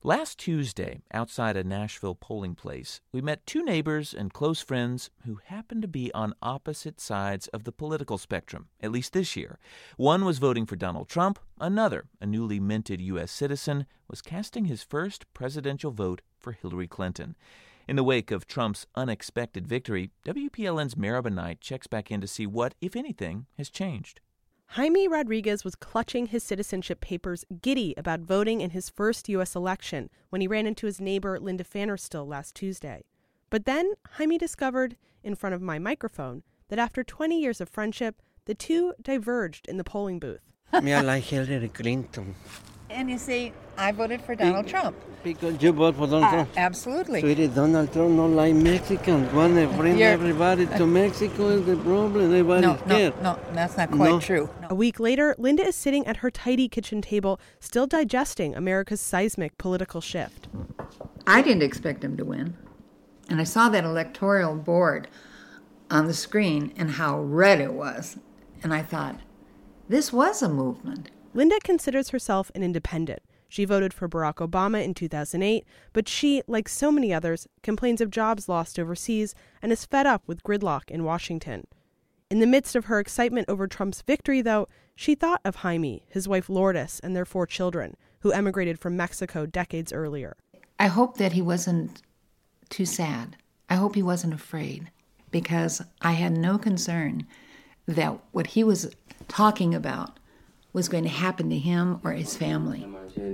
Last Tuesday, outside a Nashville polling place, we met two neighbors and close friends who happened to be on opposite sides of the political spectrum, at least this year. One was voting for Donald Trump. Another, a newly minted U.S. citizen, was casting his first presidential vote for Hillary Clinton. In the wake of Trump's unexpected victory, WPLN's Maribel Knight checks back in to see what, if anything, has changed. Jaime Rodriguez was clutching his citizenship papers, giddy about voting in his first U.S. election when he ran into his neighbor Linda Fannerstill last Tuesday. But then Jaime discovered, in front of my microphone, that after 20 years of friendship, the two diverged in the polling booth. Me, I like Hillary Clinton. And you see, I voted for Donald Trump. Because you vote for Donald Trump? Absolutely. Sweetie, Donald Trump not like Mexicans. Want to bring everybody to Mexico is the problem. Everybody's scared. No, that's not quite true. No. A week later, Linda is sitting at her tidy kitchen table, still digesting America's seismic political shift. I didn't expect him to win. And I saw that electoral board on the screen and how red it was. And I thought, this was a movement. Linda considers herself an independent. She voted for Barack Obama in 2008, but she, like so many others, complains of jobs lost overseas and is fed up with gridlock in Washington. In the midst of her excitement over Trump's victory, though, she thought of Jaime, his wife Lourdes, and their 4 children, who emigrated from Mexico decades earlier. I hope that he wasn't too sad. I hope he wasn't afraid, because I had no concern that what he was talking about was going to happen to him or his family.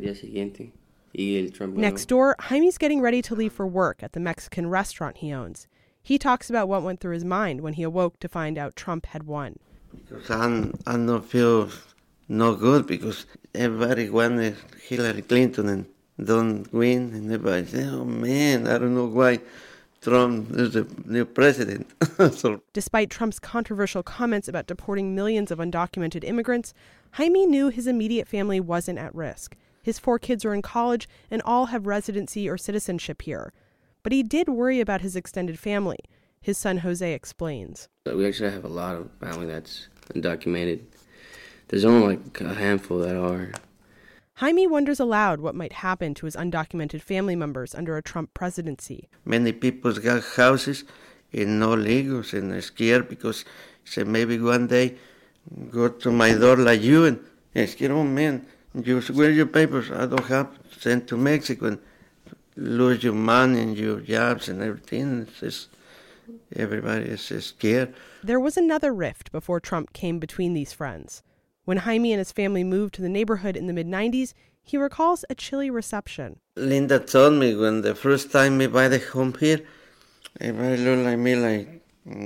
Next door, Jaime's getting ready to leave for work at the Mexican restaurant he owns. He talks about what went through his mind when he awoke to find out Trump had won. Because I don't feel no good because everybody wanted Hillary Clinton and don't win. And everybody say, oh man, I don't know why Trump is the new president. Despite Trump's controversial comments about deporting millions of undocumented immigrants, Jaime knew his immediate family wasn't at risk. His 4 kids are in college and all have residency or citizenship here. But he did worry about his extended family. His son Jose explains. We actually have a lot of family that's undocumented. There's only like a handful that are. Jaime wonders aloud what might happen to his undocumented family members under a Trump presidency. Many people got houses and no legals and they're scared because say maybe one day go to my door like you and ask, oh man, where are your papers? I don't have to send to Mexico and lose your money and your jobs and everything. It's just, everybody is scared. There was another rift before Trump came between these friends. When Jaime and his family moved to the neighborhood in the mid-90s, he recalls a chilly reception. Linda told me when the first time we buy the home here, everybody looked like me like,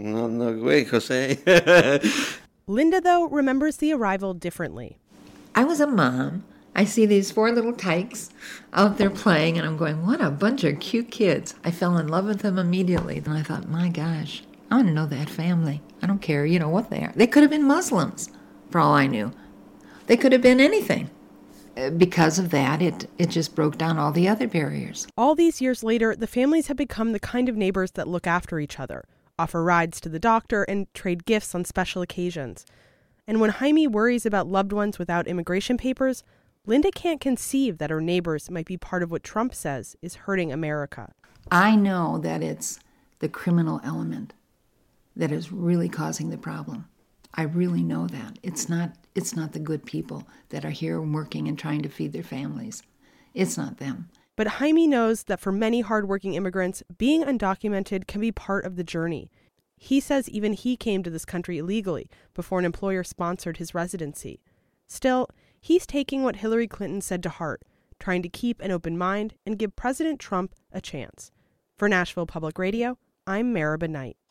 no way, Jose. Linda, though, remembers the arrival differently. I was a mom. I see these 4 little tykes out there playing, and I'm going, what a bunch of cute kids. I fell in love with them immediately. And I thought, my gosh, I want to know that family. I don't care, what they are. They could have been Muslims, for all I knew. They could have been anything. Because of that, it just broke down all the other barriers. All these years later, the families have become the kind of neighbors that look after each other, offer rides to the doctor, and trade gifts on special occasions. And when Jaime worries about loved ones without immigration papers, Linda can't conceive that her neighbors might be part of what Trump says is hurting America. I know that it's the criminal element that is really causing the problem. I really know that. It's not the good people that are here working and trying to feed their families. It's not them. But Jaime knows that for many hardworking immigrants, being undocumented can be part of the journey. He says even he came to this country illegally before an employer sponsored his residency. Still, he's taking what Hillary Clinton said to heart, trying to keep an open mind and give President Trump a chance. For Nashville Public Radio, I'm Maribel Knight.